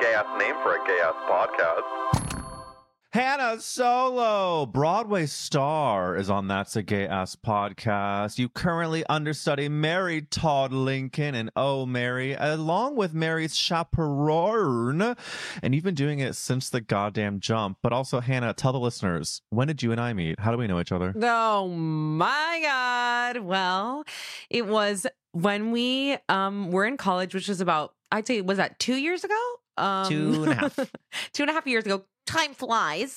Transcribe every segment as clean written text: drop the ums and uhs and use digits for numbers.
gay-ass name for a gay-ass podcast. Hannah Solo, Broadway star, is on That's a Gay Ass Podcast. You currently understudy Mary Todd Lincoln and Oh Mary, along with Mary's chaperone. And you've been doing it since the goddamn jump. But also, Hannah, tell the listeners, when did you and I meet? How do we know each other? Oh my God. Well, it was when we were in college, which was about, I'd say, was that 2 years ago? 2.5. 2.5 years ago. Time flies.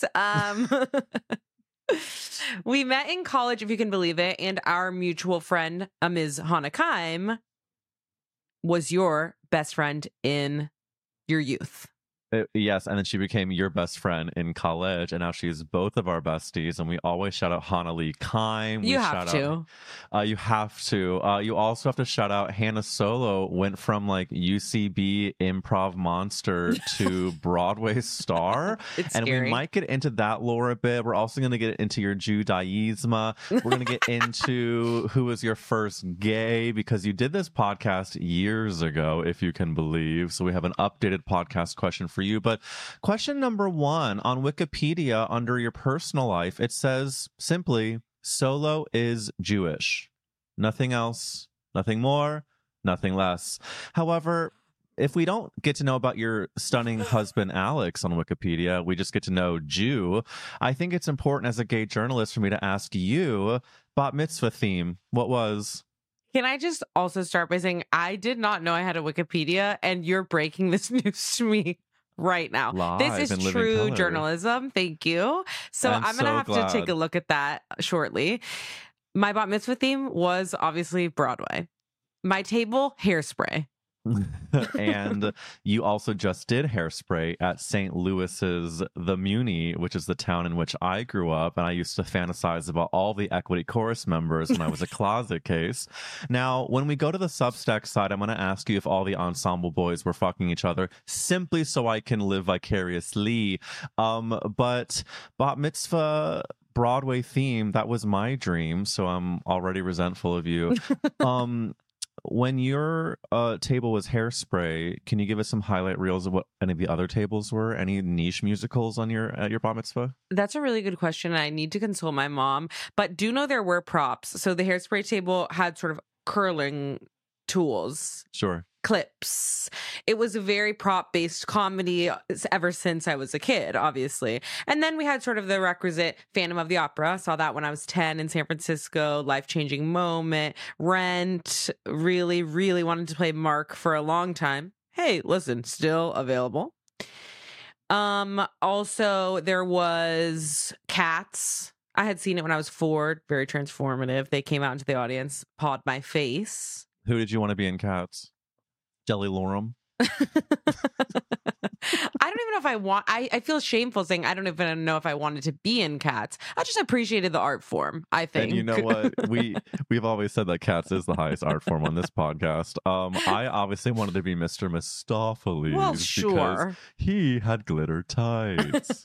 We met in college, if you can believe it, and our mutual friend, Ms. Hannah Kime, was your best friend in your youth. Yes, and then she became your best friend in college, and now she's both of our besties, and we always shout out Hannah Lee Kime. You have to. You have to. You also have to shout out Hannah Solo, went from like UCB improv monster to Broadway star. It's and scary. We might get into that lore a bit. We're also going to get into your Judaism. We're going to get into who was your first gay, because you did this podcast years ago, if you can believe. So we have an updated podcast question for you. But question number 1 on Wikipedia under your personal life, it says simply, Solo is Jewish. Nothing else, nothing more, nothing less. However, if we don't get to know about your stunning husband, Alex, on Wikipedia, we just get to know Jew, I think it's important as a gay journalist for me to ask you, bat mitzvah theme, what was? Can I just also start by saying I did not know I had a Wikipedia, and you're breaking this news to me right now. Live this in is living true color. Journalism. Thank you. So I'm I'm going to so have glad. to take a look at that shortly. My bat mitzvah theme was obviously Broadway. My table, Hairspray. And you also just did Hairspray at St. Louis's The Muni, which is the town in which I grew up, and I used to fantasize about all the Equity Chorus members when I was a closet case. Now, when we go to the Substack side, I'm going to ask you if all the ensemble boys were fucking each other, simply so I can live vicariously. But bat mitzvah Broadway theme, that was my dream, so I'm already resentful of you. When your table was Hairspray, can you give us some highlight reels of what any of the other tables were? Any niche musicals on at your bar mitzvah? That's a really good question. I need to consult my mom, but do know there were props. So the Hairspray table had sort of curling tools. Sure. Clips. It was a very prop-based comedy ever since I was a kid, obviously. And then we had sort of the requisite Phantom of the Opera. I saw that when I was 10 in San Francisco. Life-changing moment. Rent. Really, really wanted to play Mark for a long time. Hey, listen, still available. Also, there was Cats. I had seen it when I was 4. Very transformative. They came out into the audience, pawed my face. Who did you want to be in Cats? Jelly Lorem? I don't even know if I want, I feel shameful saying I don't even know if I wanted to be in Cats. I just appreciated the art form, I think. And you know what? We've always said that Cats is the highest art form on this podcast. I obviously wanted to be Mr. Mistopheles. Well, because sure. he had glitter tights.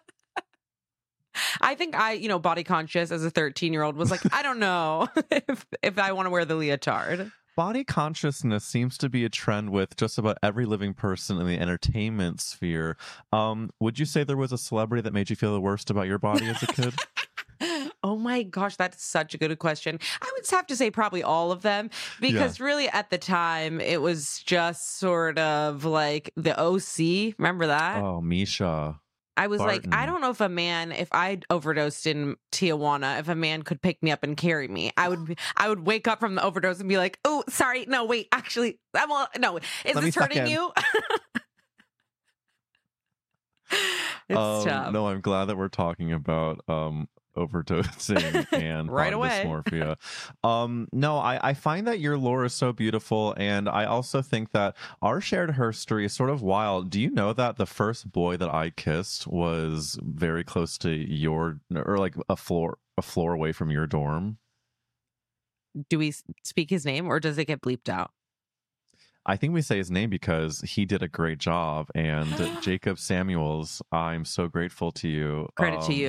I think body conscious as a 13-year-old was like, I don't know if I want to wear the leotard. Body consciousness seems to be a trend with just about every living person in the entertainment sphere. Would you say there was a celebrity that made you feel the worst about your body as a kid? Oh my gosh, that's such a good question. I would have to say probably all of them, because really at the time it was just sort of like the OC. Remember that? Oh, Misha. I was Barton. like, I don't know if I overdosed in Tijuana, if a man could pick me up and carry me. I would wake up from the overdose and be like, oh, sorry, no, wait, actually, no, is this hurting you? It's tough. No, I'm glad that we're talking about overdosing and Right body away. dysmorphia. No, I find that your lore is so beautiful, and I also think that our shared history is sort of wild. Do you know that the first boy that I kissed was very close to your, or like a floor away from your dorm? Do we speak his name, or does it get bleeped out? I think we say his name because he did a great job. And Jacob Samuels, I'm so grateful to you. Credit to you.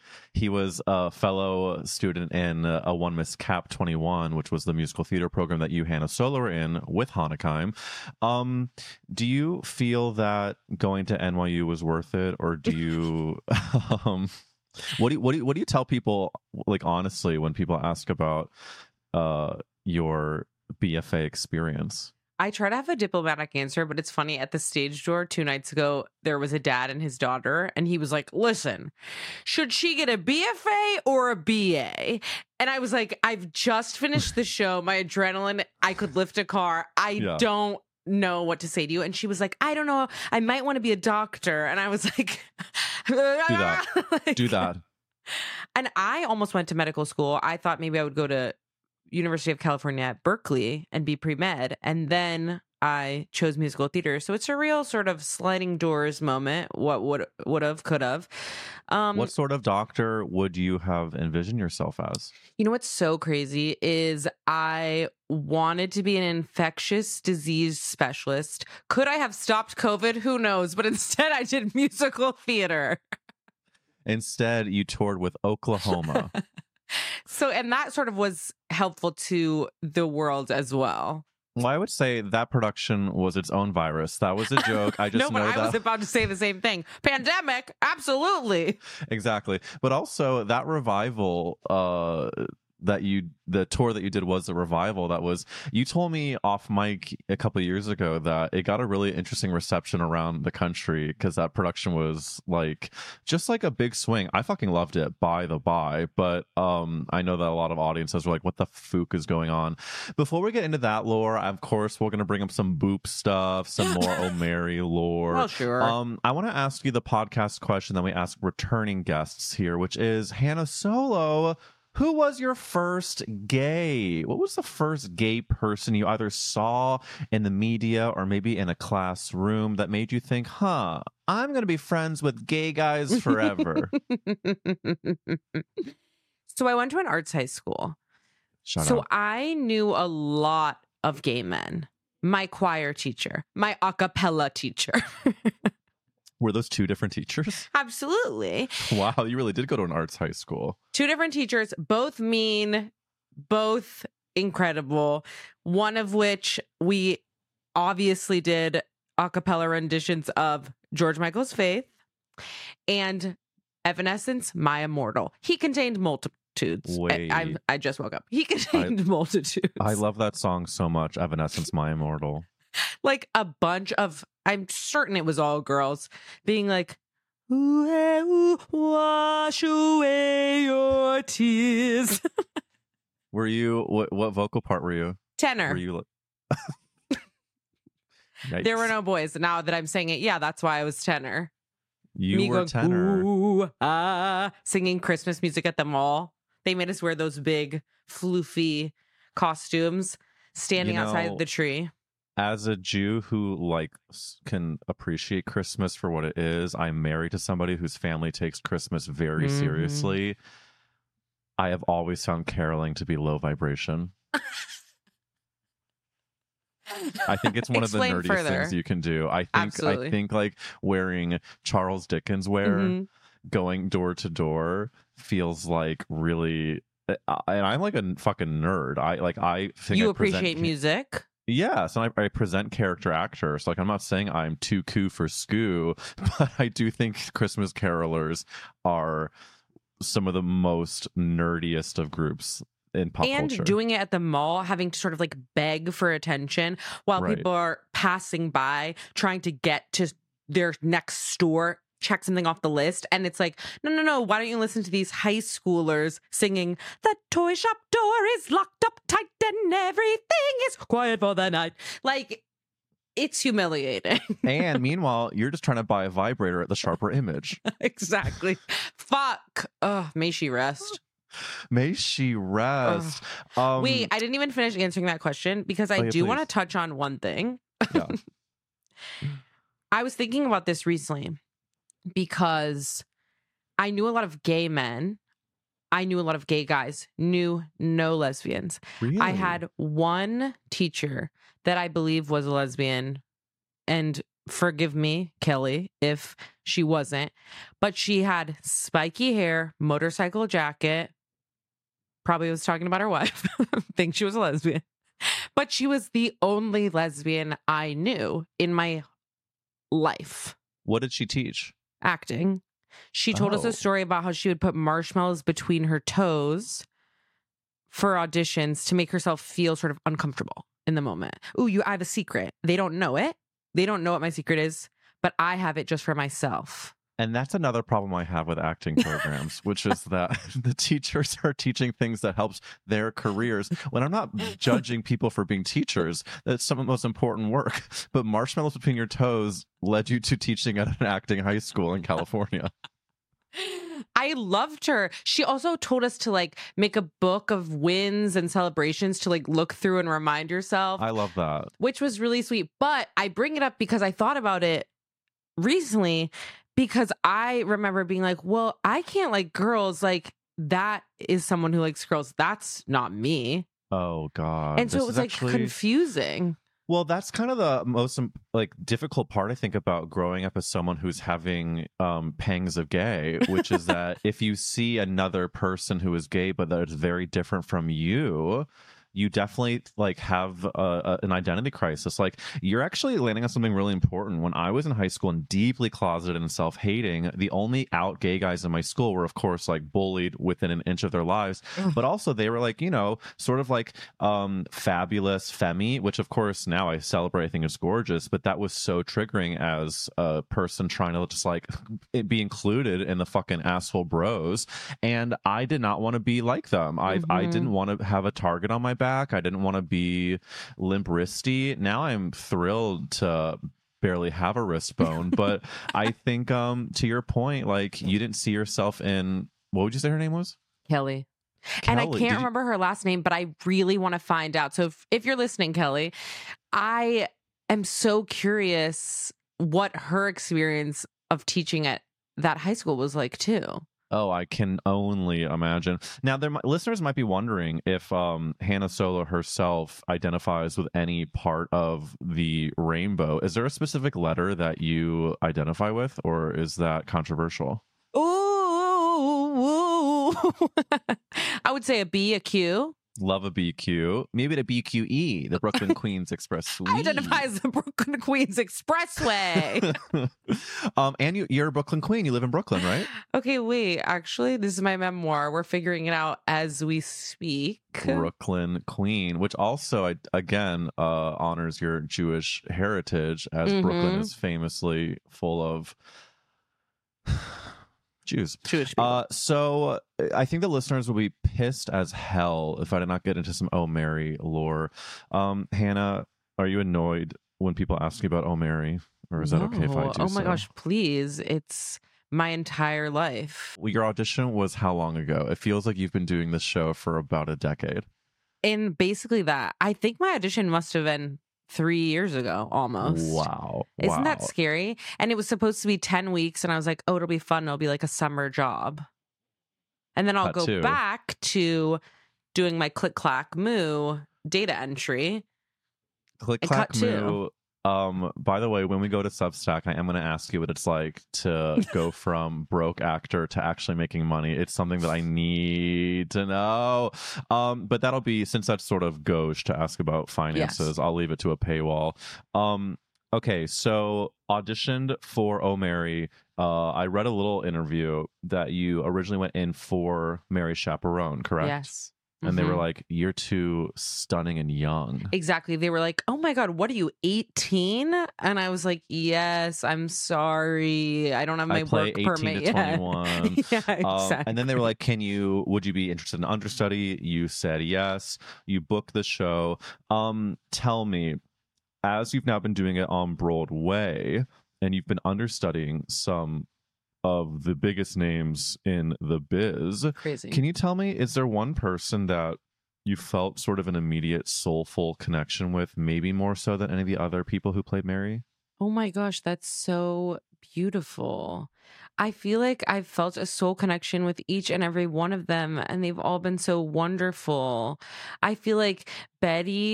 He was a fellow student in a One Miss Cap 21, which was the musical theater program that you, Hannah Solo, were in with Hanekeim. Do you feel that going to NYU was worth it, or do you? What do you tell people, like, honestly, when people ask about your BFA experience? I try to have a diplomatic answer, but it's funny. At the stage door 2 nights ago, there was a dad and his daughter, and he was like, listen, should she get a BFA or a BA? And I was like, I've just finished the show. My adrenaline, I could lift a car. I don't know what to say to you. And she was like, I don't know. I might want to be a doctor. And I was like, do that. Do that. And I almost went to medical school. I thought maybe I would go to University of California at Berkeley and be pre-med, and then I chose musical theater. So it's a real sort of sliding doors moment. What would have, could have. What sort of doctor would you have envisioned yourself as? You know what's so crazy is I wanted to be an infectious disease specialist. Could I have stopped COVID? Who knows? But instead I did musical theater. Instead, you toured with Oklahoma. So, and that sort of was helpful to the world as well. Well, I would say that production was its own virus. That was a joke. I just no, but know I that. was about to say the same thing. Pandemic, absolutely. Exactly. But also that revival, the tour that you did was a revival. That was, you told me off mic a couple of years ago that it got a really interesting reception around the country because that production was like just like a big swing. I fucking loved it, by the by, but I know that a lot of audiences were like, what the fuck is going on? Before we get into that lore, of course we're gonna bring up some boop stuff, some more O'Mary lore. Well, sure. I want to ask you the podcast question that we ask returning guests here, which is, Hannah Solo, who was your first gay? What was the first gay person you either saw in the media or maybe in a classroom that made you think, I'm going to be friends with gay guys forever? So I went to an arts high school. Shut up. I knew a lot of gay men. My choir teacher, my a cappella teacher. Were those two different teachers? Absolutely. Wow, you really did go to an arts high school. Two different teachers, both mean, both incredible. One of which we obviously did a cappella renditions of George Michael's Faith and Evanescence, My Immortal. He contained multitudes. Wait. I just woke up. He contained multitudes. I love that song so much, Evanescence, My Immortal. Like a bunch of, I'm certain it was all girls being like, ooh, hey, ooh, wash away your tears. Were you, what vocal part were you? Tenor. Were you There were no boys. Now that I'm saying it, yeah, that's why I was tenor. You Me were going, tenor. ooh, singing Christmas music at the mall. They made us wear those big, floofy costumes, standing outside the tree. As a Jew who can appreciate Christmas for what it is, I'm married to somebody whose family takes Christmas very seriously. I have always found caroling to be low vibration. I think it's one of the nerdiest things you can do. I think like wearing Charles Dickens wear, going door to door feels like really, and I'm like a fucking nerd. I think you appreciate music. Yes, and I present character actors. Like, I'm not saying I'm too cool for skoo, but I do think Christmas carolers are some of the most nerdiest of groups in pop culture. And doing it at the mall, having to sort of like beg for attention while people are passing by, trying to get to their next store, check something off the list. And it's like, no, why don't you listen to these high schoolers singing, the toy shop door is locked up tight and everything is quiet for the night. Like, it's humiliating. And meanwhile, you're just trying to buy a vibrator at the Sharper Image. Exactly. Fuck. Oh, may she rest. May she rest. Wait, I didn't even finish answering that question because I do want to touch on one thing. Yeah. I was thinking about this recently because I knew a lot of gay men. I knew a lot of gay guys, knew no lesbians. Really? I had one teacher that I believe was a lesbian and forgive me, Kelly, if she wasn't, but she had spiky hair, motorcycle jacket. Probably was talking about her wife. Think she was a lesbian. But she was the only lesbian I knew in my life. What did she teach? Acting. She told us Oh. a story about how she would put marshmallows between her toes for auditions to make herself feel sort of uncomfortable in the moment. Ooh, I have a secret. They don't know it. They don't know what my secret is, but I have it just for myself. And that's another problem I have with acting programs, which is that the teachers are teaching things that helps their careers. When I'm not judging people for being teachers, that's some of the most important work. But marshmallows between your toes led you to teaching at an acting high school in California. I loved her. She also told us to like make a book of wins and celebrations to like look through and remind yourself, I love that. which was really sweet. But I bring it up because I thought about it recently, because I remember being like, well, I can't like girls. Like that is someone who likes girls. That's not me. Oh God. And so This it was is like actually- confusing. Well, that's kind of the most like difficult part, I think, about growing up as someone who's having pangs of gay, which is that if you see another person who is gay but that is very different from you, you definitely like have an identity crisis. Like you're actually landing on something really important. When I was in high school and deeply closeted and self-hating, the only out gay guys in my school were, of course, like bullied within an inch of their lives, but also they were like, you know, sort of like fabulous femi, which of course now I celebrate. I think is gorgeous, but that was so triggering as a person trying to just like be included in the fucking asshole bros. And I did not want to be like them. I didn't want to have a target on my back. I didn't want to be limp wristy. Now I'm thrilled to barely have a wrist bone, but I think to your point, like you didn't see yourself in, what would you say her name was? Kelly. And I Kelly. can't Did you- remember her last name, but I really want to find out. So if you're listening, Kelly, I am so curious what her experience of teaching at that high school was like too. Oh, I can only imagine. Now, listeners might be wondering if Hannah Solo herself identifies with any part of the rainbow. Is there a specific letter that you identify with, or is that controversial? Ooh. I would say a B, a Q. Love a BQ. Maybe the BQE, the Brooklyn Queens Express. I identify as the Brooklyn Queens Expressway. And you're a Brooklyn Queen. You live in Brooklyn, right? Okay, wait. Actually, this is my memoir. We're figuring it out as we speak. Brooklyn Queen, which also again honors your Jewish heritage, as Brooklyn is famously full of Jews. Jewish people. So I think the listeners will be pissed as hell if I did not get into some Oh Mary lore. Hannah, are you annoyed when people ask you about Oh Mary, or is that okay if I do? Oh my so? gosh, please. It's my entire life. Well, your audition was how long ago? It feels like you've been doing this show for about a decade. And basically that. I think my audition must have been 3 years ago almost. Wow. Isn't that Wow. scary? And it was supposed to be 10 weeks. And I was like, oh, it'll be fun. It'll be like a summer job. And then I'll That go too. back to doing my click clack moo data entry. Click And clack cut two. moo. By the way, when we go to Substack, I am going to ask you what it's like to go from broke actor to actually making money. It's something that I need to know. But that'll be, since that's sort of gauche to ask about finances, Yes. I'll leave it to a paywall. Okay, so auditioned for Oh Mary. I read a little interview that you originally went in for Mary Chaperone, correct? Yes. And they were Mhm. like, "You're too stunning and young." Exactly. They were like, oh my God, what are you, 18? And I was like, yes, I'm sorry. I don't have my I play work 18 permit to yet. 21. Yeah, exactly. And then they were like, would you be interested in understudy? You said yes. You booked the show. Tell me, as you've now been doing it on Broadway and you've been understudying some of the biggest names in the biz, Crazy. can you tell me, is there one person that you felt sort of an immediate soulful connection with, maybe more so than any of the other people who played Mary? Oh my gosh, that's so beautiful. I feel like I've felt a soul connection with each and every one of them, and they've all been so wonderful. I feel like Betty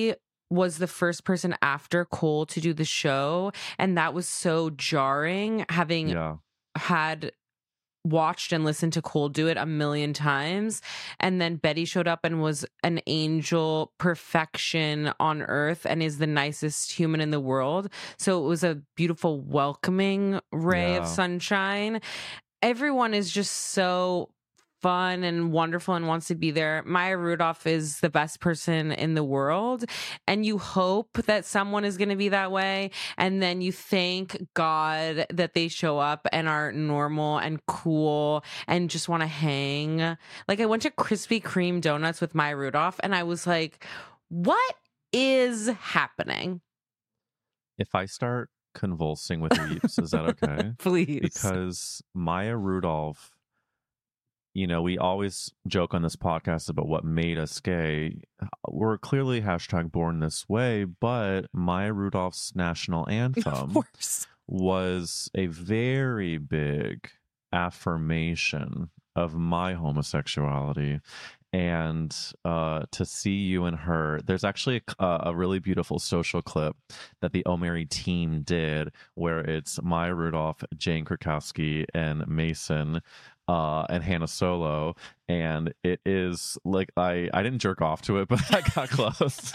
was the first person after Cole to do the show, and that was so jarring, having Yeah. had watched and listened to Cole do it a million times, and then Betty showed up and was an angel perfection on earth and is the nicest human in the world. So it was a beautiful welcoming ray of Yeah. sunshine. Everyone is just so fun and wonderful and wants to be there. Maya Rudolph is the best person in the world, and you hope that someone is going to be that way, and then you thank God that they show up and are normal and cool and just want to hang. Like, I went to Krispy Kreme donuts with Maya Rudolph and I was like, what is happening? If I start convulsing with weeps, is that okay? Please. Because Maya Rudolph, you know, we always joke on this podcast about what made us gay. We're clearly #born this way, but Maya Rudolph's national Of anthem course. was a very big affirmation of my homosexuality. And to see you and her, there's actually a really beautiful social clip that the Omeri team did where it's Maya Rudolph, Jane Krakowski, and Mason and Hannah Solo. And it is like, I didn't jerk off to it, but I got close.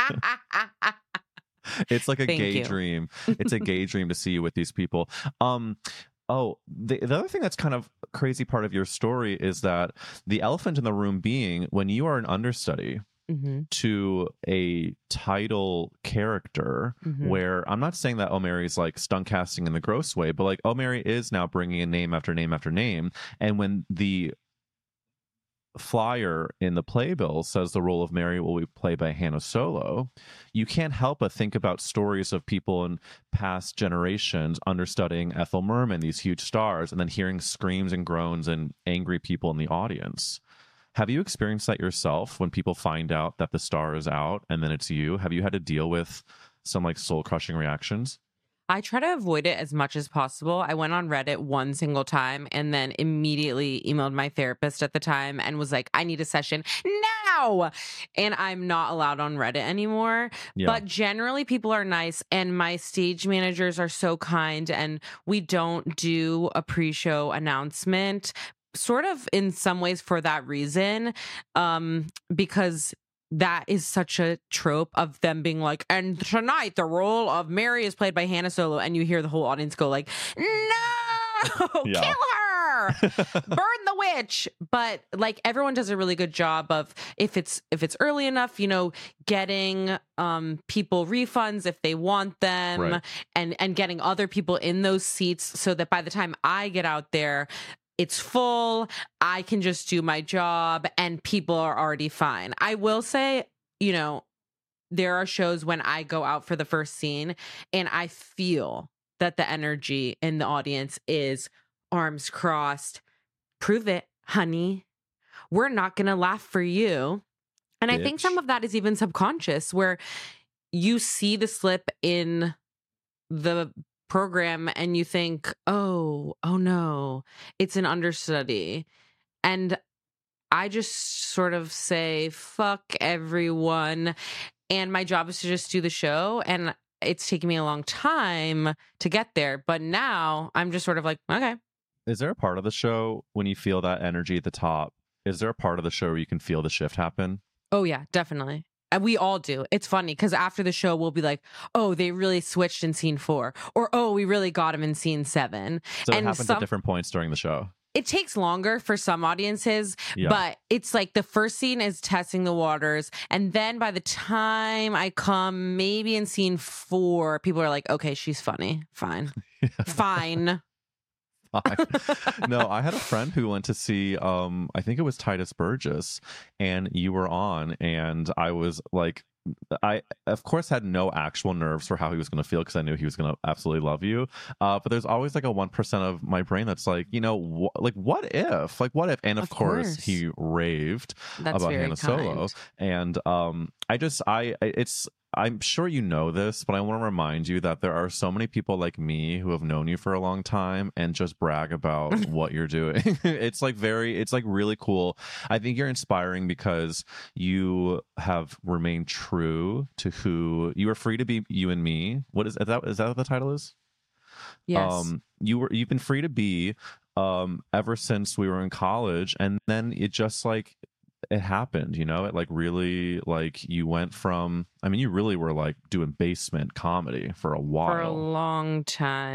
It's like a Thank gay you. dream. It's a gay dream to see you with these people. Oh, the other thing that's kind of crazy part of your story is that the elephant in the room being when you are an understudy Mhm, to a title character, mhm. where I'm not saying that Omeri's like stunt casting in the gross way, but like Omeri is now bringing in name after name after name. And when the flyer in the playbill says the role of Mary will be played by Hannah Solo, you can't help but think about stories of people in past generations understudying Ethel Merman, these huge stars, and then hearing screams and groans and angry people in the audience. Have you experienced that yourself when people find out that the star is out and then it's you? Have you had to deal with some like soul crushing reactions? I try to avoid it as much as possible. I went on Reddit one single time and then immediately emailed my therapist at the time and was like, I need a session now. And I'm not allowed on Reddit anymore. Yeah. But generally, people are nice. And my stage managers are so kind. And we don't do a pre show announcement, sort of in some ways for that reason, because that is such a trope of them being like, and tonight the role of Mary is played by Hannah Solo, and you hear the whole audience go like, no, Yeah. kill her, burn the witch. But like everyone does a really good job of, if it's early enough, you know, getting people refunds if they want them, Right. and getting other people in those seats so that by the time I get out there, it's full, I can just do my job, and people are already fine. I will say, you know, there are shows when I go out for the first scene and I feel that the energy in the audience is arms crossed. Prove it, honey. We're not going to laugh for you. And I think Bitch. some of that is even subconscious, where you see the slip in the program and you think, oh no, it's an understudy. And I just sort of say, fuck everyone. And my job is to just do the show. And it's taken me a long time to get there. But now I'm just sort of like, okay. Is there a part of the show when you feel that energy at the top? Is there a part of the show where you can feel the shift happen? Oh, yeah, definitely. And we all do. It's funny because after the show, we'll be like, oh, they really switched in scene 4. Or, oh, we really got him in scene 7. So it And happens at different points during the show. It takes longer for some audiences, Yeah. but it's like the first scene is testing the waters. And then by the time I come, maybe in scene 4, people are like, okay, she's funny. Fine. Fine. No, I had a friend who went to see I think it was Titus Burgess, and you were on, and I was like, I of course had no actual nerves for how he was going to feel because I knew he was going to absolutely love you, but there's always like a 1% of my brain that's like, you know, what if, and of course he raved That's about very Hannah kind. Solo, and I'm sure you know this, but I want to remind you that there are so many people like me who have known you for a long time and just brag about what you're doing. It's like really cool. I think you're inspiring because you have remained true to who you were, free to be you and me. Is that what the title is? Yes. You've been free to be ever since we were in college, and then it just like it happened, it like really, like you went from, I mean, you really were like doing basement comedy for a while. For a long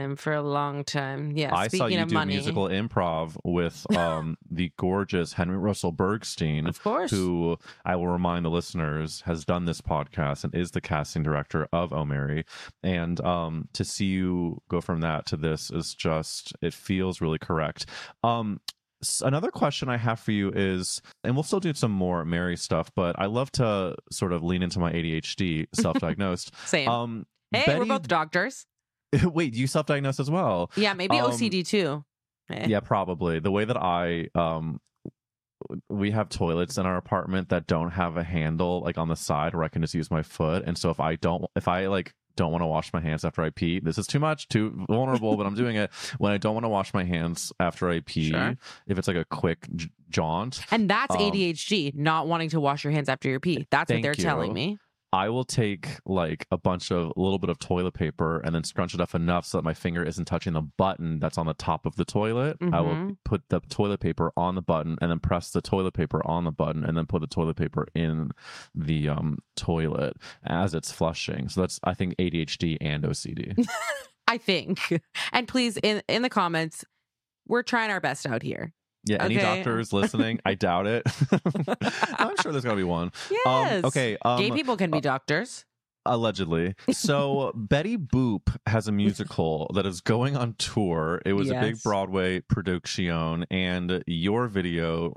time. Yeah. I saw Speaking you of do money, musical improv with the gorgeous Henry Russell Bergstein, of course. who I will remind the listeners has done this podcast and is the casting director of Oh Mary. And to see you go from that to this is just, it feels really correct. Another question I have for you is, and we'll still do some more Mary stuff, but I love to sort of lean into my ADHD, self-diagnosed. Same. Hey, Betty, we're both doctors. wait, you self-diagnosed as well? Yeah, maybe OCD too. Yeah, probably. The way that we have toilets in our apartment that don't have a handle like on the side where I can just use my foot, and so if I don't want to wash my hands after I pee. This is too vulnerable, but I'm doing it when I don't want to wash my hands after I pee. Sure. If it's like a quick jaunt. And that's ADHD, not wanting to wash your hands after your pee. That's what they're telling me. I will take like a little bit of toilet paper and then scrunch it up enough so that my finger isn't touching the button that's on the top of the toilet. I will put the toilet paper on the button and then press the toilet paper on the button and then put the toilet paper in the toilet as it's flushing. So that's, I think, ADHD and OCD. I think. And please, in the comments, we're trying our best out here. Yeah, any doctors listening? I doubt it. I'm sure there's got to be one. Yes. Okay. Gay people can be doctors. Allegedly. So Betty Boop has a musical that is going on tour. It was a big Broadway production, and your video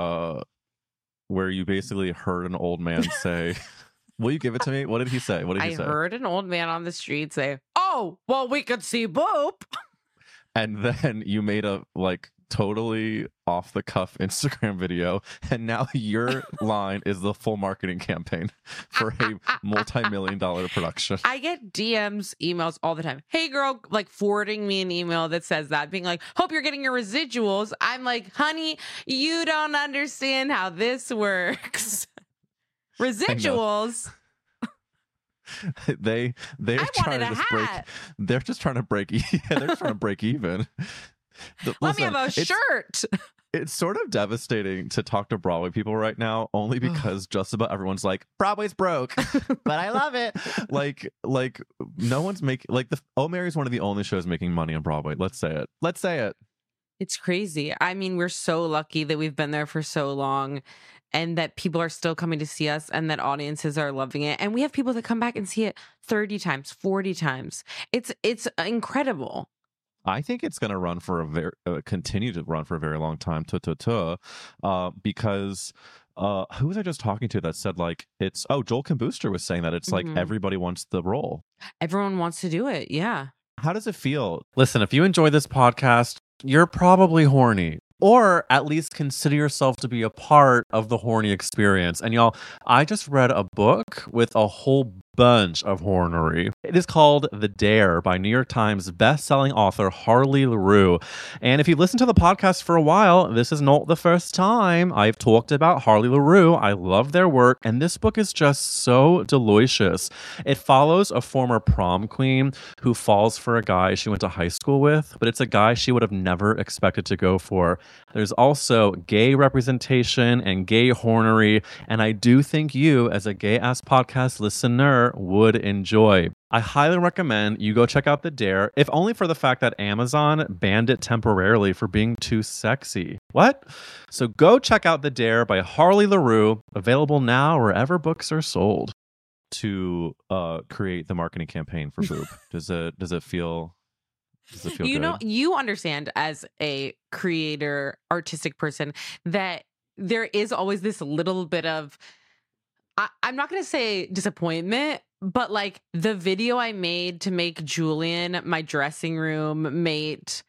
where you basically heard an old man say, will you give it to me? What did he say? What did he say? I heard an old man on the street say, oh, well, we could see Boop. And then you made a totally off the cuff Instagram video, and now your line is the full marketing campaign for a multi-million-dollar production. I get DMs, emails all the time. Hey girl, forwarding me an email that says that, being like, hope you're getting your residuals. I'm like, honey, you don't understand how this works. Residuals. They're trying to just break. They're just trying to break. Yeah, they're trying to break even. Let me have a shirt. It's sort of devastating to talk to Broadway people right now, only because just about everyone's like, Broadway's broke, but I love it. Like no one's making Oh Mary's one of the only shows making money on Broadway. Let's say it. It's crazy. I mean, we're so lucky that we've been there for so long, and that people are still coming to see us, and that audiences are loving it. And we have people that come back and see it 30 times, 40 times. It's incredible. I think it's going to run for continue to run for a very long time, because who was I just talking to that said it's Joel Kim Booster was saying that it's everybody wants the role. Everyone wants to do it. Yeah. How does it feel? Listen, if you enjoy this podcast, you're probably horny. Or at least consider yourself to be a part of the horny experience. And y'all, I just read a book with a whole bunch of hornery. It is called The Dare by New York Times bestselling author Harley LaRue. And if you listen to the podcast for a while, this is not the first time I've talked about Harley LaRue. I love their work, and this book is just so delicious. It follows a former prom queen who falls for a guy she went to high school with, but it's a guy she would have never expected to go for. There's also gay representation and gay hornery, and I do think you, as a gay-ass podcast listener, would enjoy. I highly recommend you go check out The Dare, if only for the fact that Amazon banned it temporarily for being too sexy. What? So go check out The Dare by Harley LaRue, available now wherever books are sold. To create the marketing campaign for Boop, does it feel good? You understand as a creator, artistic person, that there is always this little bit of, I'm not going to say disappointment, but the video I made to make Julian my dressing room mate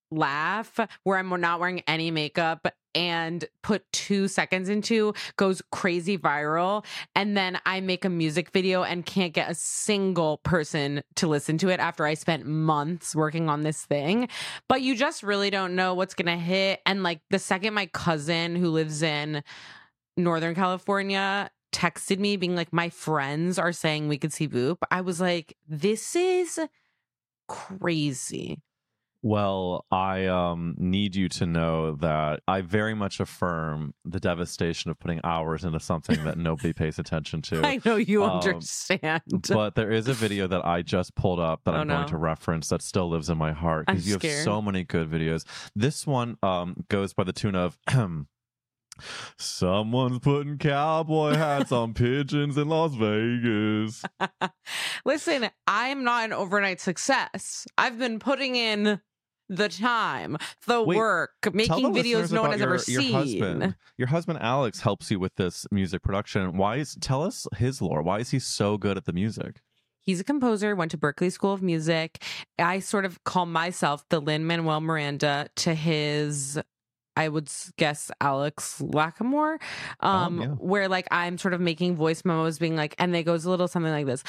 laugh where I'm not wearing any makeup and put 2 seconds into goes crazy viral. And then I make a music video and can't get a single person to listen to it after I spent months working on this thing. But you just really don't know what's going to hit. And like the second my cousin who lives in Northern California texted me being like, my friends are saying we could see Voop, I was like, this is crazy. Well, I need you to know that I very much affirm the devastation of putting hours into something that nobody pays attention to. I know you understand. But there is a video that I just pulled up that I'm going to reference that still lives in my heart because you have so many good videos. This one goes by the tune of someone's putting cowboy hats on pigeons in Las Vegas. Listen, I'm not an overnight success. I've been putting in the time, the work, making videos no one has ever seen. Your husband Alex helps you with this music production. Tell us his lore. Why is he so good at the music? He's a composer, went to Berklee School of Music. I sort of call myself the Lin-Manuel Miranda to his, I would guess, Alex Lacamoire, where like I'm sort of making voice memos being like, and it goes a little something like this.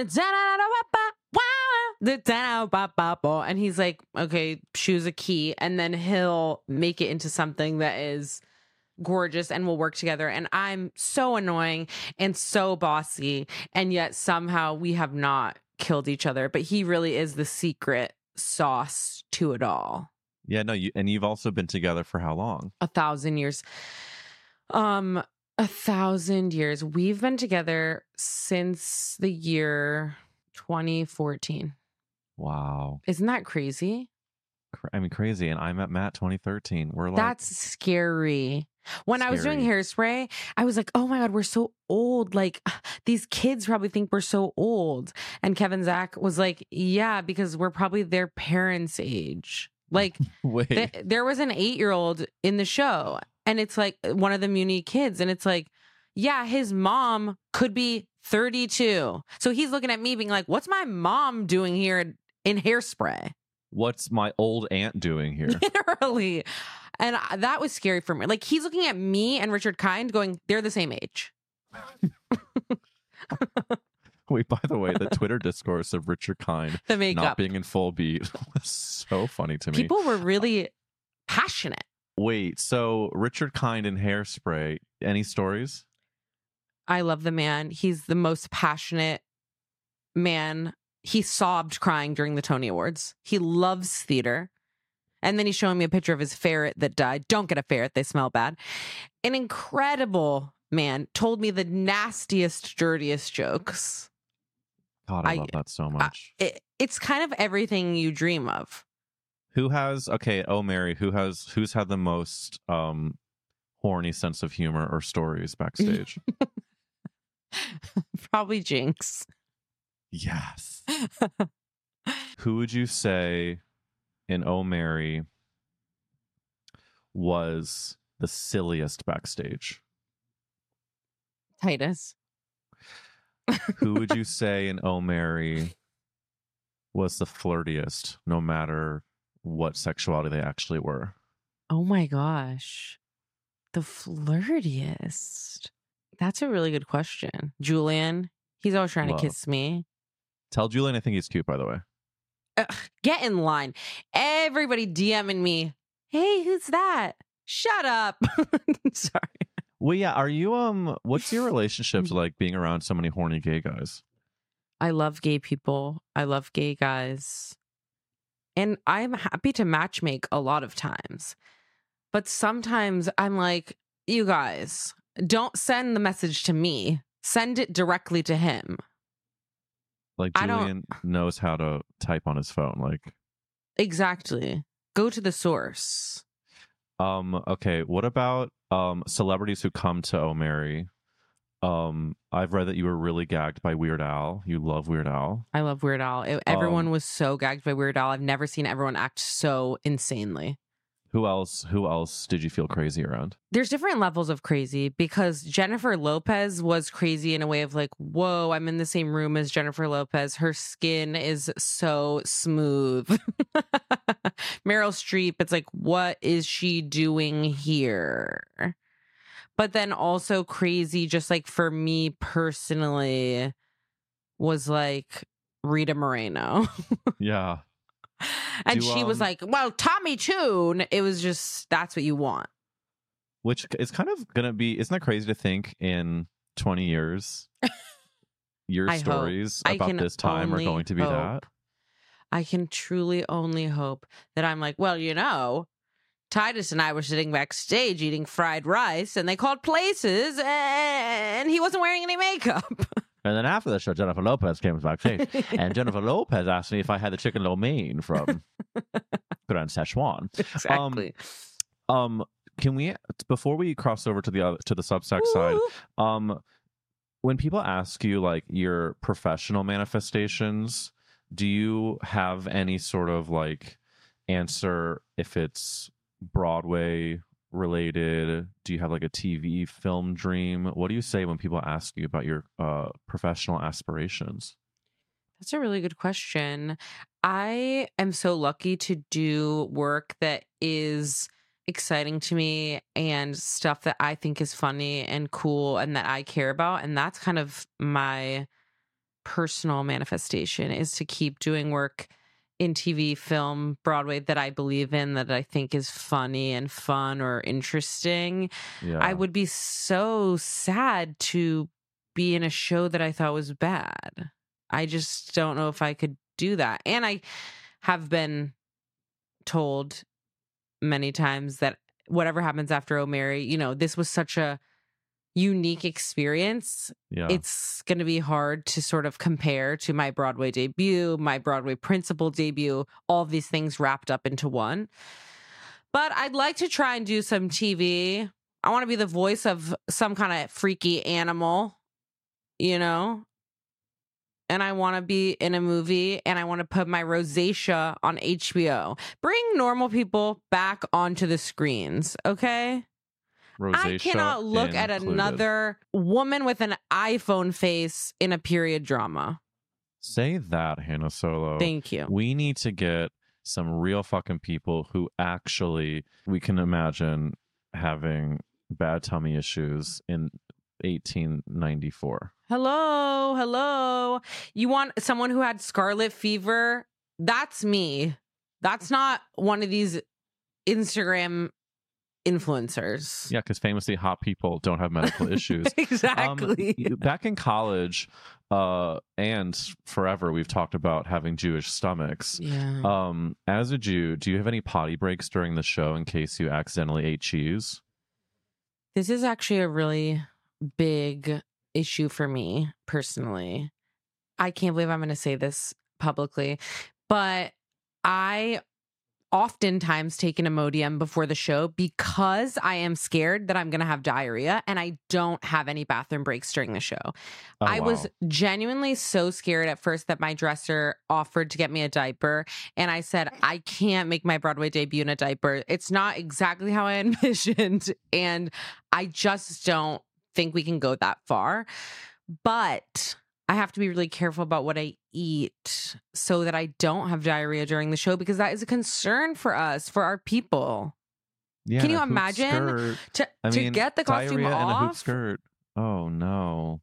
And he's like, okay, choose a key. And then he'll make it into something that is gorgeous and we'll work together. And I'm so annoying and so bossy. And yet somehow we have not killed each other. But he really is the secret sauce to it all. Yeah, no, you've also been together for how long? 1,000 years. 1,000 years. We've been together since the year 2014. Wow. Isn't that crazy? I mean, crazy. And I met Matt 2013. We're like, that's scary. When I was doing Hairspray, I was like, oh my God, we're so old. Like, these kids probably think we're so old. And Kevin Zach was like, yeah, because we're probably their parents' age. Like, there was an 8-year-old in the show, and it's like one of the Muni kids. And it's like, yeah, his mom could be 32. So he's looking at me being like, what's my mom doing here in Hairspray? What's my old aunt doing here? Literally. And that was scary for me. Like, he's looking at me and Richard Kind going, they're the same age. Wait, by the way, the Twitter discourse of Richard Kind the makeup not being in full beat was so funny to me. People were really passionate. Wait, so Richard Kind in Hairspray, any stories? I love the man. He's the most passionate man. He sobbed crying during the Tony Awards. He loves theater. And then he's showing me a picture of his ferret that died. Don't get a ferret. They smell bad. An incredible man. Told me the nastiest, dirtiest jokes. God, I love that so much. It's kind of everything you dream of. Who has, oh Mary, who's had the most horny sense of humor or stories backstage? Probably Jinx. Yes. Who would you say in Oh Mary was the silliest backstage? Titus. Who would you say in Oh Mary was the flirtiest, no matter what sexuality they actually were? Oh my gosh. The flirtiest. That's a really good question. Julian. He's always trying to kiss me. Tell Julian I think he's cute, by the way. Get in line. Everybody DMing me. Hey, who's that? Shut up. Sorry. Well, yeah. Are you, what's your relationships like being around so many horny gay guys? I love gay people. I love gay guys. And I'm happy to matchmake a lot of times. But sometimes I'm like, you guys, don't send the message to me. Send it directly to him. Like Julian knows how to type on his phone. Like, exactly. Go to the source. Okay. What about celebrities who come to Oh Mary? I've read that you were really gagged by Weird Al. You love Weird Al. I love Weird Al. Everyone was so gagged by Weird Al. I've never seen everyone act so insanely. Who else did you feel crazy around? There's different levels of crazy because Jennifer Lopez was crazy in a way of like, whoa, I'm in the same room as Jennifer Lopez. Her skin is so smooth. Meryl Streep, it's like, what is she doing here? But then also crazy, just like for me personally, was like Rita Moreno. Yeah. And she was like, well, Tommy Tune. It was just, that's what you want. Which is kind of going to be, isn't that crazy to think in 20 years, your stories about this time are going to be that? I can truly only hope that I'm like, well, you know, Titus and I were sitting backstage eating fried rice and they called places and he wasn't wearing any makeup. And then after the show, Jennifer Lopez came backstage, and Jennifer Lopez asked me if I had the chicken lo mein from Grand Szechuan. Exactly. Can we, before we cross over to the Substack side, when people ask you like your professional manifestations, do you have any sort of like answer if it's Broadway related? Do you have like a TV film dream? What do you say when people ask you about your professional aspirations? That's a really good question. I am so lucky to do work that is exciting to me and stuff that I think is funny and cool and that I care about. And that's kind of my personal manifestation, is to keep doing work in TV, film, Broadway that I believe in, that I think is funny and fun or interesting. Yeah. I would be so sad to be in a show that I thought was bad. I just don't know if I could do that. And I have been told many times that whatever happens after Oh Mary, you know, this was such a unique experience. Yeah. It's going to be hard to sort of compare to my Broadway debut, my Broadway principal debut, all of these things wrapped up into one. But I'd like to try and do some TV. I want to be the voice of some kind of freaky animal, you know? And I want to be in a movie, and I want to put my rosacea on HBO. Bring normal people back onto the screens, okay? Rosacea I cannot look at another woman with an iPhone face in a period drama. Say that, Hannah Solo. Thank you. We need to get some real fucking people who actually we can imagine having bad tummy issues in 1894. Hello. You want someone who had scarlet fever? That's me. That's not one of these Instagram influencers. Yeah, because famously hot people don't have medical issues. Exactly. Back in college and forever, we've talked about having Jewish stomachs. Yeah. As a Jew, do you have any potty breaks during the show in case you accidentally ate cheese? This is actually a really big issue for me personally. I can't believe I'm going to say this publicly, but I oftentimes take an Imodium before the show because I am scared that I'm going to have diarrhea, and I don't have any bathroom breaks during the show. I was genuinely so scared at first that my dresser offered to get me a diaper, and I said, I can't make my Broadway debut in a diaper. It's not exactly how I envisioned, and I just don't think we can go that far. But I have to be really careful about what I eat so that I don't have diarrhea during the show, because that is a concern for us, for our people. Yeah, can you imagine to get the costume diarrhea off? and a hoop skirt? Oh no.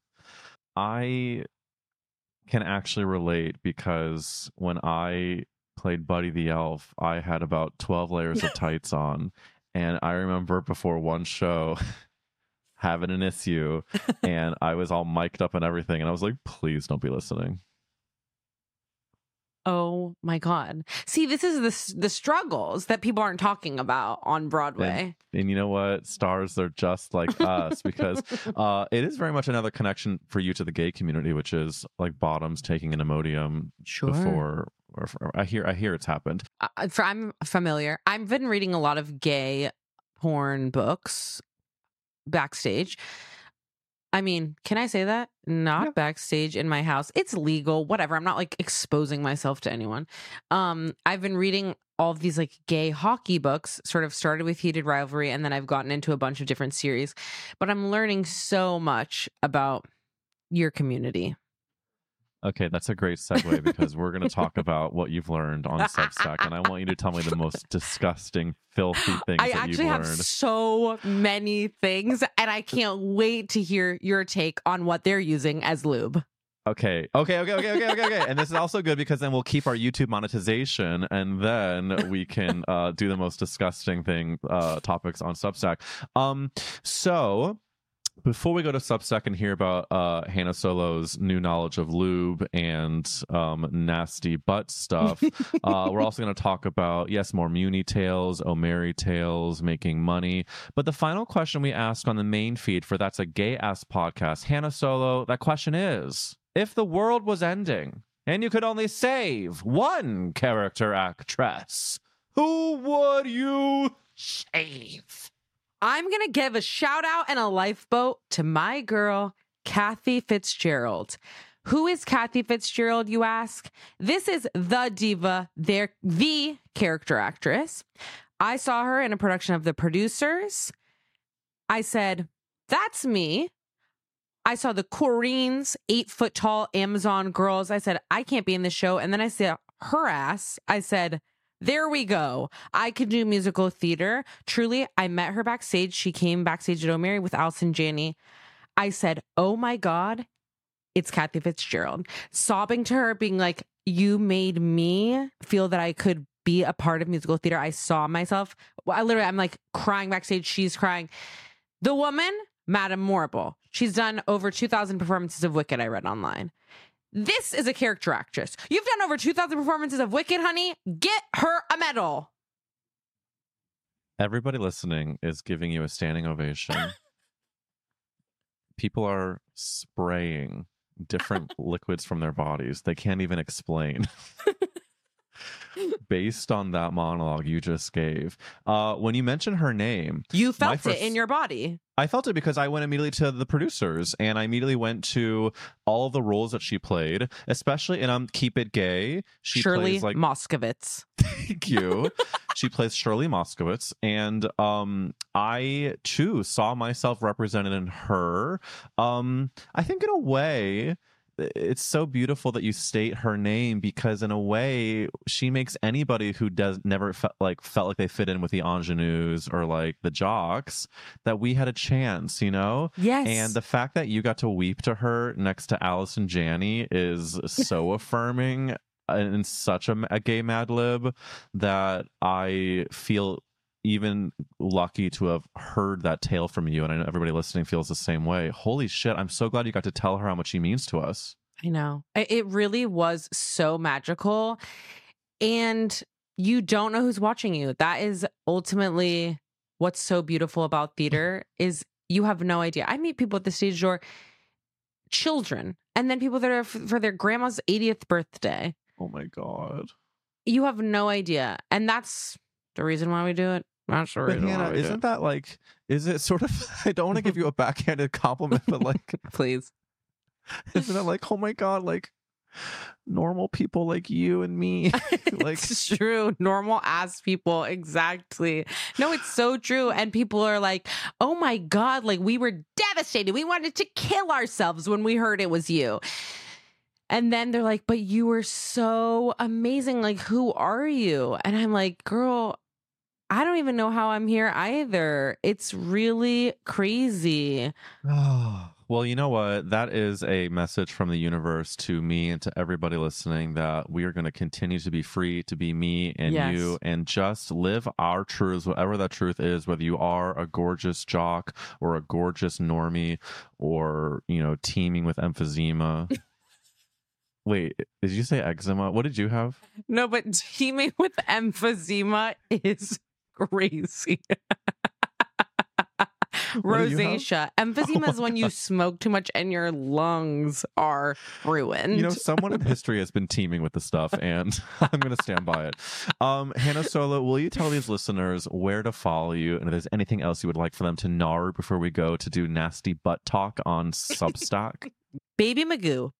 I can actually relate, because when I played Buddy the Elf, I had about 12 layers of tights on, and I remember before one show having an issue, and I was all mic'd up and everything, and I was like, please don't be listening. Oh my God. See, this is the struggles that people aren't talking about on Broadway. And you know what? Stars are just like us, because it is very much another connection for you to the gay community, which is like Bottoms taking an Imodium before. I hear it's happened. I'm familiar. I've been reading a lot of gay porn books backstage. I mean, can I say that? Not backstage in my house. It's legal, whatever. I'm not like exposing myself to anyone. I've been reading all of these like gay hockey books. Sort of started with Heated Rivalry, and then I've gotten into a bunch of different series. But I'm learning so much about your community. Okay, that's a great segue because we're going to talk about what you've learned on Substack, and I want you to tell me the most disgusting, filthy things I that actually you've have learned. so many things, and I can't wait to hear your take on what they're using as lube. Okay. And this is also good because then we'll keep our YouTube monetization, and then we can do the most disgusting topics on Substack. So before we go to Substack and hear about Hannah Solo's new knowledge of lube and nasty butt stuff, we're also going to talk about, yes, more Muni tales, Omeri tales, making money. But the final question we ask on the main feed for That's a Gay Ass Podcast, Hannah Solo, that question is, if the world was ending and you could only save one character actress, who would you save? I'm going to give a shout out and a lifeboat to my girl, Kathy Fitzgerald. Who is Kathy Fitzgerald, you ask? This is the diva, the character actress. I saw her in a production of The Producers. I said, that's me. I saw the Coreens, 8-foot tall Amazon girls. I said, I can't be in this show. And then I saw her ass. I said, there we go. I could do musical theater. Truly, I met her backstage. She came backstage at Omeri with Allison Janney. I said, oh my God, it's Kathy Fitzgerald. Sobbing to her, being like, you made me feel that I could be a part of musical theater. I saw myself. I'm like crying backstage. She's crying. The woman, Madame Morrible. She's done over 2,000 performances of Wicked, I read online. This is a character actress. You've done over 2,000 performances of Wicked, honey. Get her a medal. Everybody listening is giving you a standing ovation. People are spraying different liquids from their bodies. They can't even explain. Based on that monologue you just gave. When you mentioned her name, you felt it in your body. I felt it because I went immediately to The Producers, and I immediately went to all of the roles that she played, especially in Keep It Gay. She Shirley plays like Moskowitz. Thank you. She plays Shirley Moskowitz, and I too saw myself represented in her. I think in a way, it's so beautiful that you state her name because in a way she makes anybody who never felt like they fit in with the ingenues or like the jocks that we had a chance, you know? Yes. And the fact that you got to weep to her next to Allison Janney is so affirming and such a gay Mad Lib that I feel even lucky to have heard that tale from you, and I know everybody listening feels the same way. Holy shit, I'm so glad you got to tell her how much she means to us. I know. It really was so magical, and you don't know who's watching you. That is ultimately what's so beautiful about theater is you have no idea. I meet people at the stage door, children, and then people that are for their grandma's 80th birthday. Oh my God. You have no idea, and that's the reason why we do it. That's the reason Hannah, why we isn't that like, is it sort of, I don't want to give you a backhanded compliment, but like, please. Isn't it like, oh my God, like normal people like you and me? Like, it's true. Normal ass people. Exactly. No, it's so true. And people are like, oh my God, like we were devastated. We wanted to kill ourselves when we heard it was you. And then they're like, but you were so amazing. Like, who are you? And I'm like, girl, I don't even know how I'm here either. It's really crazy. Well, you know what? That is a message from the universe to me and to everybody listening that we are going to continue to be free to be me and you and just live our truths, whatever that truth is, whether you are a gorgeous jock or a gorgeous normie or, you know, teeming with emphysema. Wait, did you say eczema? What did you have? No, but teeming with emphysema is crazy. Rosacea. Emphysema is when you smoke too much and your lungs are ruined. You know, someone in history has been teeming with the stuff, and I'm going to stand by it. Hannah Solo, will you tell these listeners where to follow you and if there's anything else you would like for them to know before we go to do nasty butt talk on Substack? Baby Magoo,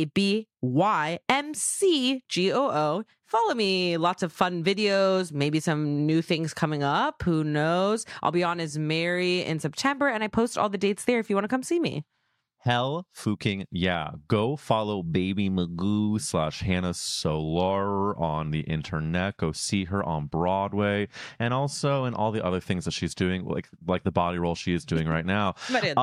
BABYMCGOO. Follow me. Lots of fun videos, maybe some new things coming up. Who knows? I'll be on as Mary in September, and I post all the dates there if you want to come see me. Hell fucking yeah. Go follow Baby Magoo / Hannah Solar on the internet. Go see her on Broadway and also in all the other things that she's doing, like the body roll she is doing right now.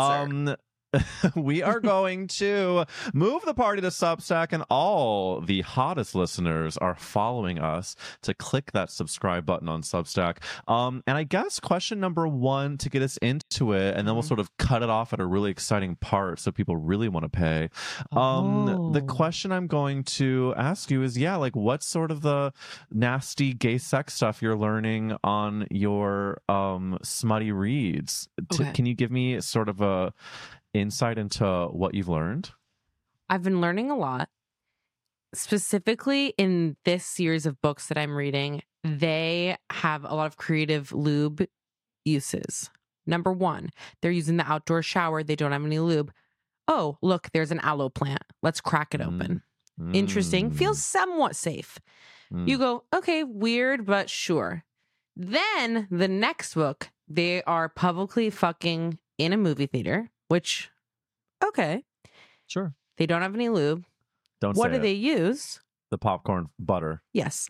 We are going to move the party to Substack, and all the hottest listeners are following us to click that subscribe button on Substack. And I guess question number one to get us into it, and then we'll sort of cut it off at a really exciting part so people really want to pay. The question I'm going to ask you is, what's sort of the nasty gay sex stuff you're learning on your smutty reads? Okay. Can you give me sort of a insight into what you've learned? I've been learning a lot. Specifically in this series of books that I'm reading, they have a lot of creative lube uses. Number one, they're using the outdoor shower. They don't have any lube. Oh, look, there's an aloe plant. Let's crack it open. Interesting. Feels somewhat safe. You go, okay, weird, but sure. Then the next book, they are publicly fucking in a movie theater. Which, okay. Sure. They don't have any lube. What do they use? The popcorn butter. Yes.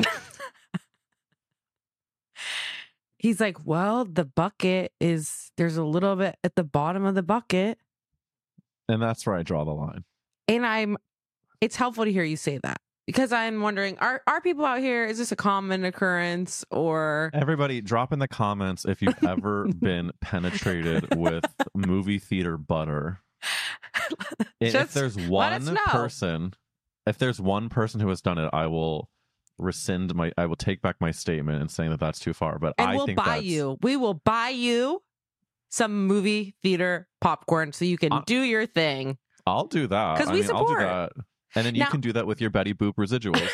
He's like, well, the bucket there's a little bit at the bottom of the bucket. And that's where I draw the line. And it's helpful to hear you say that. Because I'm wondering, are people out here, is this a common occurrence or... Everybody, drop in the comments if you've ever been penetrated with movie theater butter. If there's one person who has done it, I will I will take back my statement and saying that that's too far. But we will buy you some movie theater popcorn so you can do your thing. I'll do that. Because we support. I'll do that. And then you can do that with your Betty Boop residuals.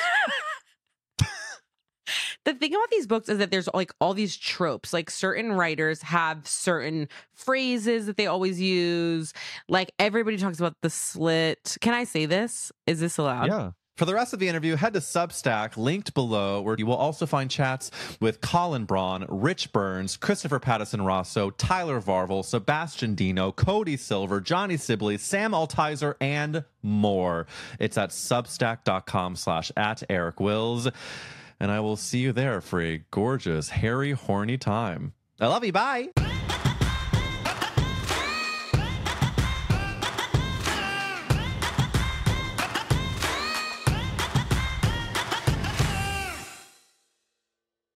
The thing about these books is that there's like all these tropes. Like certain writers have certain phrases that they always use. Like everybody talks about the slit. Can I say this? Is this allowed? Yeah. For the rest of the interview, head to Substack, linked below, where you will also find chats with Colin Braun, Rich Burns, Christopher Pattison Rosso, Tyler Varvel, Sebastian Dino, Cody Silver, Johnny Sibley, Sam Altizer, and more. It's at substack.com/@EricWills. And I will see you there for a gorgeous, hairy, horny time. I love you. Bye.